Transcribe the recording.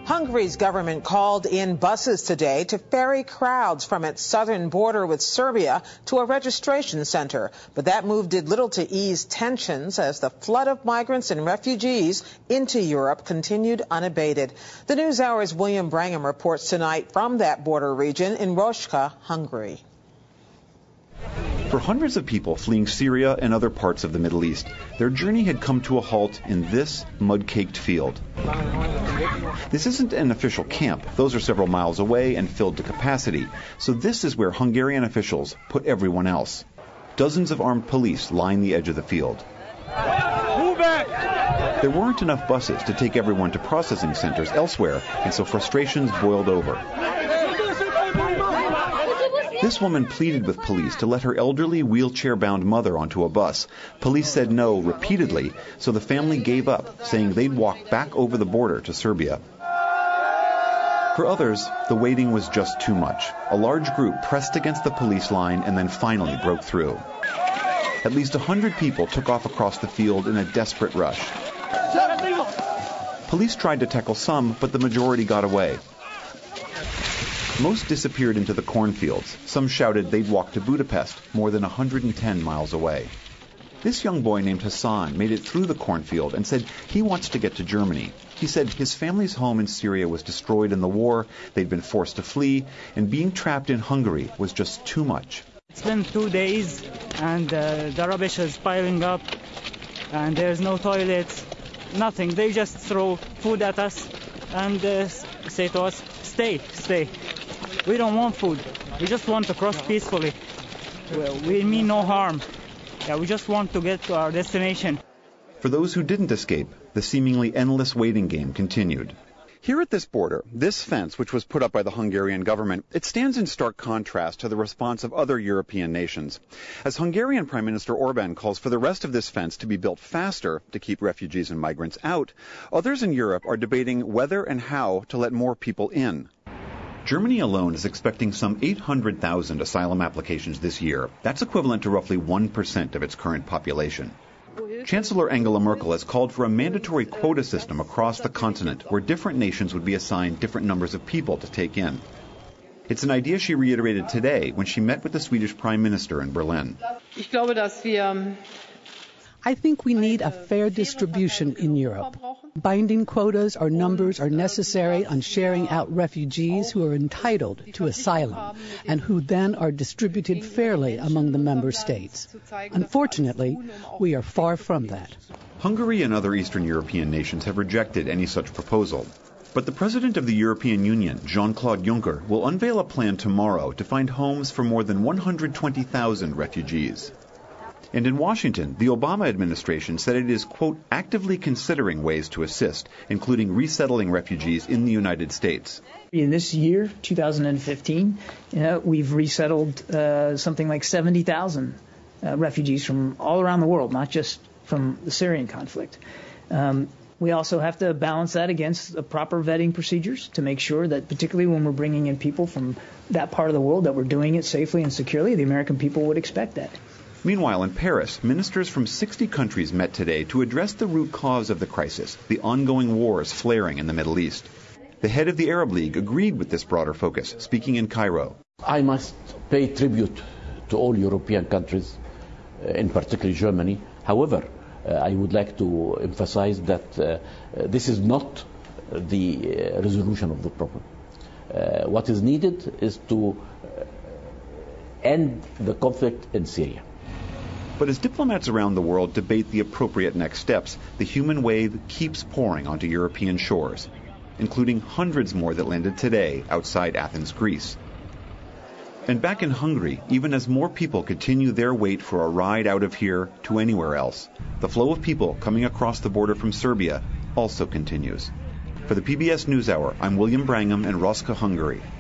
Hungary's government called in buses today to ferry crowds from its southern border with Serbia to a registration center. But that move did little to ease tensions as the flood of migrants and refugees into Europe continued unabated. The NewsHour's William Brangham reports tonight from that border region in Roșca, Hungary. For hundreds of people fleeing Syria and other parts of the Middle East, their journey had come to a halt in this mud-caked field. This isn't an official camp. Those are several miles away and filled to capacity. So this is where Hungarian officials put everyone else. Dozens of armed police line the edge of the field. Move back! There weren't enough buses to take everyone to processing centers elsewhere, and so frustrations boiled over. This woman pleaded with police to let her elderly, wheelchair-bound mother onto a bus. Police said no repeatedly, so the family gave up, saying they'd walk back over the border to Serbia. For others, the waiting was just too much. A large group pressed against the police line and then finally broke through. At least 100 people took off across the field in a desperate rush. Police tried to tackle some, but the majority got away. Most disappeared into the cornfields. Some shouted they'd walk to Budapest, more than 110 miles away. This young boy named Hassan made it through the cornfield and said he wants to get to Germany. He said his family's home in Syria was destroyed in the war, they'd been forced to flee, and being trapped in Hungary was just too much. It's been 2 days, and the rubbish is piling up, and there's no toilets, nothing. They just throw food at us and say to us, stay. We don't want food. We just want to cross peacefully. We mean no harm. We just want to get to our destination. For those who didn't escape, the seemingly endless waiting game continued. Here at this border, this fence, which was put up by the Hungarian government, it stands in stark contrast to the response of other European nations. As Hungarian Prime Minister Orbán calls for the rest of this fence to be built faster to keep refugees and migrants out, others in Europe are debating whether and how to let more people in. Germany alone is expecting some 800,000 asylum applications this year. That's equivalent to roughly 1% of its current population. Chancellor Angela Merkel has called for a mandatory quota system across the continent where different nations would be assigned different numbers of people to take in. It's an idea she reiterated today when she met with the Swedish Prime Minister in Berlin. I think we need a fair distribution in Europe. Binding quotas or numbers are necessary on sharing out refugees who are entitled to asylum and who then are distributed fairly among the member states. Unfortunately, we are far from that. Hungary and other Eastern European nations have rejected any such proposal. But the President of the European Union, Jean-Claude Juncker, will unveil a plan tomorrow to find homes for more than 120,000 refugees. And in Washington, the Obama administration said it is, quote, actively considering ways to assist, including resettling refugees in the United States. In this year, 2015, we've resettled something like 70,000 refugees from all around the world, not just from the Syrian conflict. We also have to balance that against the proper vetting procedures to make sure that, particularly when we're bringing in people from that part of the world, that we're doing it safely and securely. The American people would expect that. Meanwhile, in Paris, ministers from 60 countries met today to address the root cause of the crisis, the ongoing wars flaring in the Middle East. The head of the Arab League agreed with this broader focus, speaking in Cairo. I must pay tribute to all European countries, in particular Germany. However, I would like to emphasize that this is not the resolution of the problem. What is needed is to end the conflict in Syria. But as diplomats around the world debate the appropriate next steps, the human wave keeps pouring onto European shores, including hundreds more that landed today outside Athens, Greece. And back in Hungary, even as more people continue their wait for a ride out of here to anywhere else, the flow of people coming across the border from Serbia also continues. For the PBS NewsHour, I'm William Brangham in Roșca, Hungary.